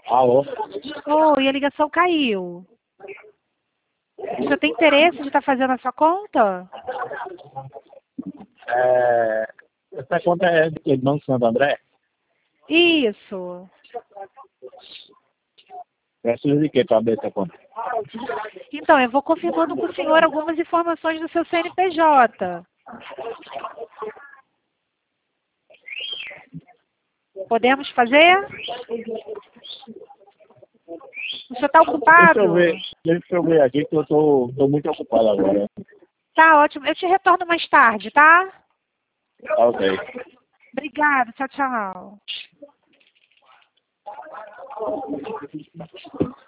Alô? Oi, a ligação caiu. O senhor tem interesse de estar fazendo a sua conta? Essa conta é de Banco Santo André? Isso. Precisa de quê para abrir essa conta? Então, eu vou confirmando com o senhor algumas informações do seu CNPJ. Podemos fazer? O senhor está ocupado? Deixa eu ver aqui que eu tô muito ocupado agora. Tá ótimo. Eu te retorno mais tarde, tá? Ok. Obrigada. Tchau, tchau.